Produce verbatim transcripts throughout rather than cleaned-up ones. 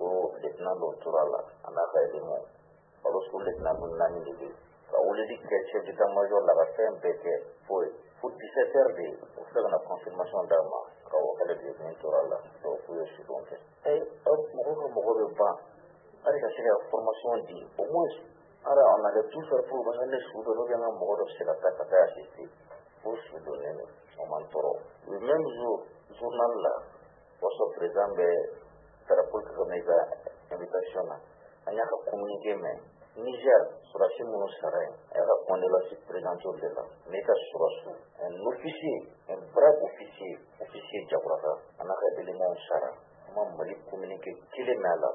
ko lieutenant dɔ tora la a n'a ka élément balo su lieutenant mun naani de bɛ ka weleli kɛ chef d'état major la ka fɛn bɛɛ kɛ fo fo dix-sept heures de o filɛ ka na confirmation d'a ma ka wakale de min tora la donc k'u ye su dɔn kɛ ɛ mɔgɔ ka mɔgɔ bɛ ban hali ka se ka formation di au moins ara on allait tout faire pour que ne su dɔ n'o bɛ an ka mɔgɔ dɔ se ka taa ka taa assister pour su donner on m'en tɔɔrɔ le même jour journal la waso président bɛ drapeau ka ne ka invitation na an y'a ka communiqué mɛn Niger surasi minnu sara yen a y'a ka condoléance présidentielle de la ne ka surasu un officier un brave officier officier Jakuraka a n'a ka éléments sara a ma Mali communiqué kelen mɛn a la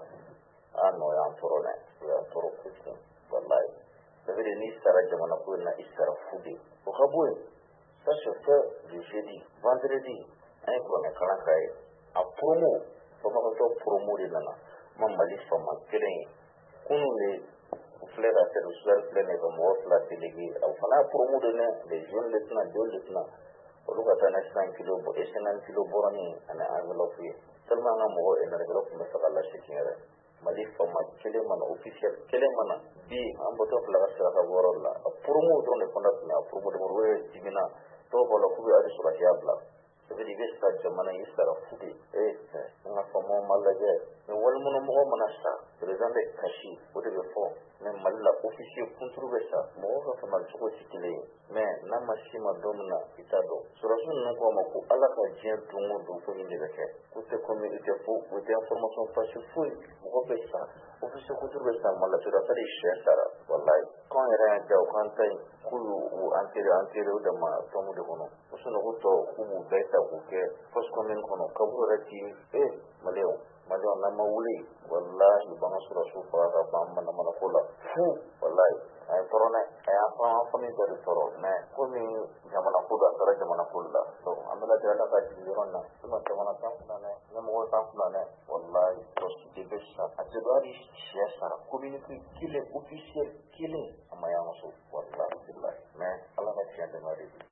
a nɔ y'an tɔɔrɔ dɛ o y'an tɔɔrɔ kojugu walayi ça veut dire n'i sara jamana ko in na i sara fu de o ka bɔ yen ça se fait le jeudi vendredi an ye kuranɛ kalan k'a ye a promo bamakɔtɔ promo de nana ma Mali fama kelen ye kunun de filɛ ka service social filɛ nin ye ka mɔgɔ fila délégué o fana promo de ne les jeunes lieutenants deux lieutenants olu ka taa ni cent kilos bɔ cinquante kilos bɔra ni ani enveloppe ye tellement an ka mɔgɔ enveloppe tun bɛ fɛ ka lasegin yɛrɛ Mali fama kelen mana officiel kelen mana bi an bɔtɔ fila ka sira ka bɔ yɔrɔ la a promo dɔrɔn de fana tun a promo de o ye dimina dɔw b'a la k'u bɛ hali surasiya bila ça veut dire i bɛ sa jamana i sara fu de ee an ka famaw ma lajɛ mais walimunumɔgɔ mana sa président bɛ kasi o de bɛ fɔ mais Mali la officier kunturu bɛ sa mɔgɔ ka faamali cogo tɛ kelen ye mais n'a ma si ma don min na i t'a dɔn surasiw ninnu k'a ma ko ala ka diɲɛ don o don ko nin de bɛ kɛ k'u tɛ communiqué fo u tɛ information fasi foyi mɔgɔ bɛ sa officier kunturu bɛ sa Mali la c'est à dire sɛ sara walayi k'an yɛrɛ y'a ja o k'an ta yen k'u y'u enterré enterré o dama tɔnmu de kɔnɔ o sunɔgɔ tɔ k'u b'u bɛɛ ta k'u kɛ fosse commune kɔnɔ Kabu yɛrɛ ti ee maliyɛnw maliyɛnw n'an ma wuli walahi b'an ka surasiw faga ka ban manamana ko la fu walayi a ye tɔɔrɔ dɛ a y'a fɔ an famille bɛɛ de tɔɔrɔ mais komi jamana ko don a taara jamana ko la donc an bɛ lajɛ ala ka jigin yɔrɔ in na sinon jamana t'an kunna dɛ ɲɛmɔgɔ t'an kunna dɛ walayi poste de bɛ sa a tɛ dɔn hali sɛ sara communiqué kelen officiel kelen a ma y'an so walahi bilahi mais ala ka tiɲɛ dɛmɛ de